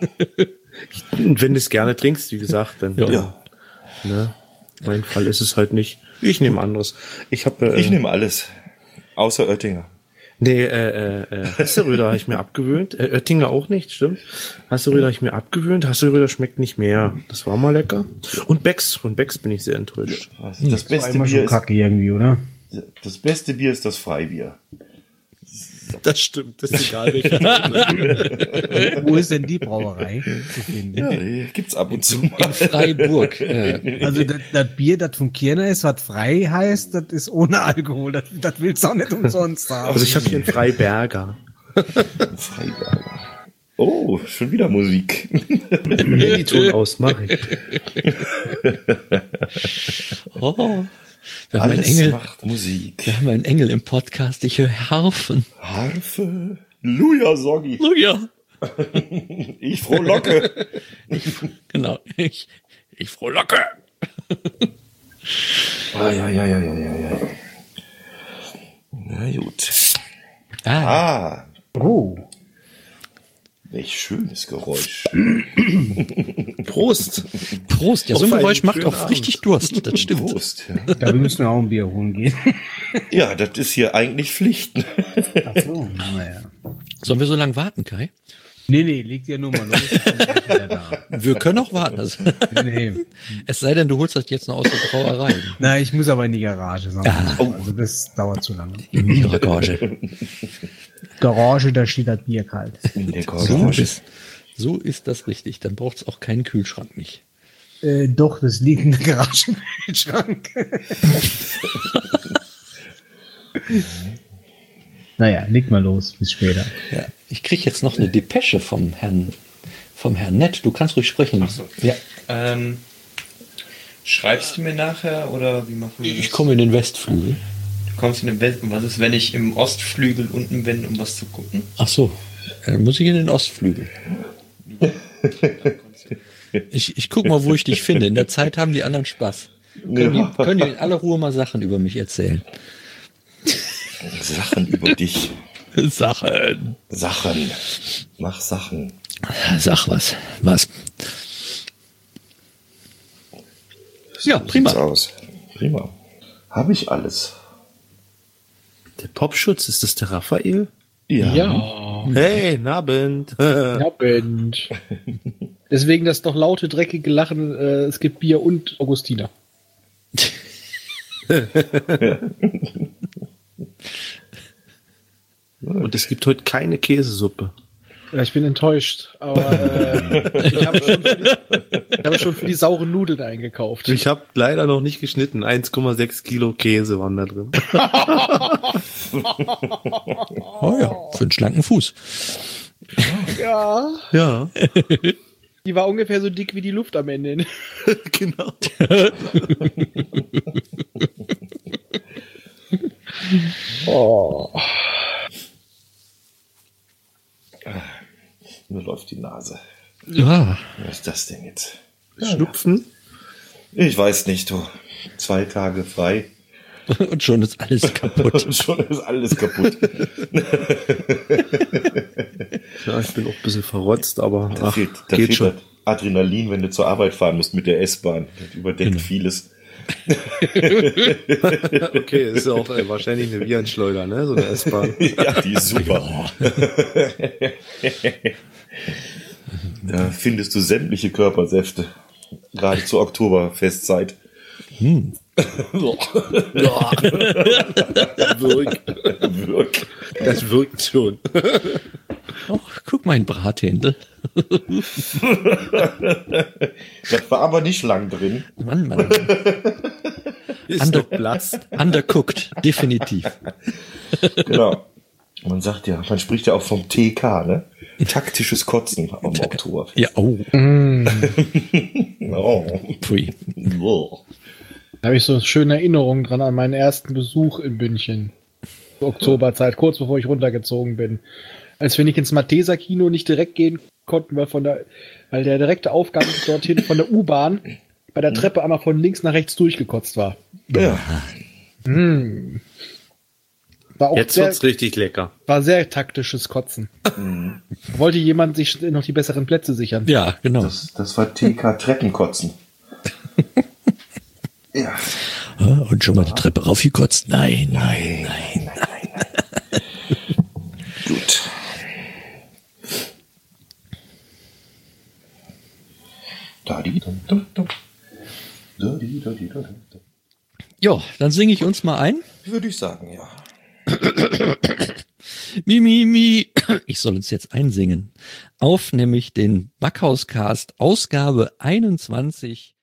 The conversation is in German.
Und wenn du es gerne trinkst, wie gesagt, dann Ja. Ne? Mein Fall ist es halt nicht. Ich nehme anderes. Ich nehme alles. Außer Oettinger. Nee, Hasseröder habe ich mir abgewöhnt. Oettinger auch nicht, stimmt. Hasseröder habe ich mir abgewöhnt. Hasseröder schmeckt nicht mehr. Das war mal lecker. Und Becks. Von Becks bin ich sehr enttäuscht. Das beste Bier schon kacke irgendwie, oder? Das beste Bier ist das Freibier. Das stimmt. Das ist egal, welches. Wo ist denn die Brauerei zu finden? Ja, die gibt's ab und zu In mal. Freiburg. Also das Bier, das vom Kirner ist, was frei heißt, das ist ohne Alkohol. Das willst du auch nicht umsonst haben. Also ich habe hier einen Freiberger. Freiberger. Oh, schon wieder Musik. Die Ton aus, mache ich. Oh, wir haben einen Alles Engel. macht Musik. Wir haben einen Engel im Podcast. Ich höre Harfen. Harfe. Luja, Soggi. Oh ja. Ich frohlocke. Genau. Ich frohlocke. Ja. Na gut. Ah, Oh. welch schönes Geräusch. Prost. Prost. Ja, so ein Auf einen Geräusch macht schönen auch richtig Durst. Das stimmt. Prost. Ja. Da müssen wir auch ein Bier holen gehen. Ja, das ist hier eigentlich Pflicht. Ach so, naja. Sollen wir so lange warten, Kai? Nee, liegt ja nur mal los. Ich bin gleich wieder da. Wir können auch warten. Also, Nee. es sei denn, du holst das jetzt noch aus der Brauerei. Na, ich muss aber in die Garage. Also das dauert zu lange. In ihrer Gage. Garage, da steht das Bier kalt. In der So ist das richtig. Dann braucht es auch keinen Kühlschrank nicht. Doch, das liegt in der Garage im Kühlschrank. Naja, leg mal los, bis später. Ja, ich kriege jetzt noch eine Depesche vom Herrn Nett. Du kannst ruhig sprechen. Ach so. Ja, Schreibst du mir nachher oder wie machen wir das? ich komme in den Westflügel. Du kommst in den Westen. Was ist, wenn ich im Ostflügel unten bin, um was zu gucken? Ach so, muss ich in den Ostflügel. Ich guck mal, wo ich dich finde. In der Zeit haben die anderen Spaß. Können die in aller Ruhe mal Sachen über mich erzählen? Sachen über dich. Sachen. Sachen. Mach Sachen. Sag was. Was? Ja, So prima. sieht's aus. Prima. Habe ich alles. Der Popschutz, ist das der Raphael? Ja. Hey, Abend. Abend. Deswegen das doch laute, dreckige Lachen, es gibt Bier und Augustiner. Und es gibt heute keine Käsesuppe. Ja, ich bin enttäuscht, aber ich habe schon für die sauren Nudeln eingekauft. Ich habe leider noch nicht geschnitten. 1,6 Kilo Käse waren da drin. Oh ja, für einen schlanken Fuß. Ja, Ja, die war ungefähr so dick wie die Luft am Ende. genau. Oh. Mir läuft die Nase. Ja, Was ist das denn jetzt? Schnupfen. Ich weiß nicht, du. 2 Tage frei. und schon ist alles kaputt. Schon ist alles kaputt. Ja, ich bin auch ein bisschen verrotzt, aber Da fehlt geht schon. das Adrenalin, wenn du zur Arbeit fahren musst mit der S-Bahn. Das überdeckt vieles. Okay, ist ja auch wahrscheinlich eine Virenschleuder, ne? So eine S-Bahn. Ja, die ist super. Da findest du sämtliche Körpersäfte. Gerade zur Oktoberfestzeit. Wirkt. Das wirkt schon. Oh, guck mal, ein Brathändel. Das war aber nicht lang drin. Mann. Ist doch blass. Undercooked, definitiv. Genau. Man sagt ja, man spricht ja auch vom TK, ne? Taktisches Kotzen am Oktoberfest. Ja, oh. Oh. Pui. Oh. Da habe ich so schöne Erinnerungen dran an meinen ersten Besuch in München. Oktoberzeit, kurz bevor ich runtergezogen bin. Als wir nicht ins Matheser Kino nicht direkt gehen konnten, weil der direkte Aufgang dorthin von der U-Bahn bei der Treppe einmal von links nach rechts durchgekotzt war. Ja. War auch Jetzt wird's richtig lecker. war sehr taktisches Kotzen. Wollte jemand sich noch die besseren Plätze sichern? Ja, genau. Das war TK Treppenkotzen. Ja. Und schon mal die Treppe raufgekotzt? Nein. Gut. Ja, dann singe ich uns mal ein. Würde ich sagen, ja. Mi. Ich soll uns jetzt einsingen. Auf nämlich den Backhauscast Ausgabe 21.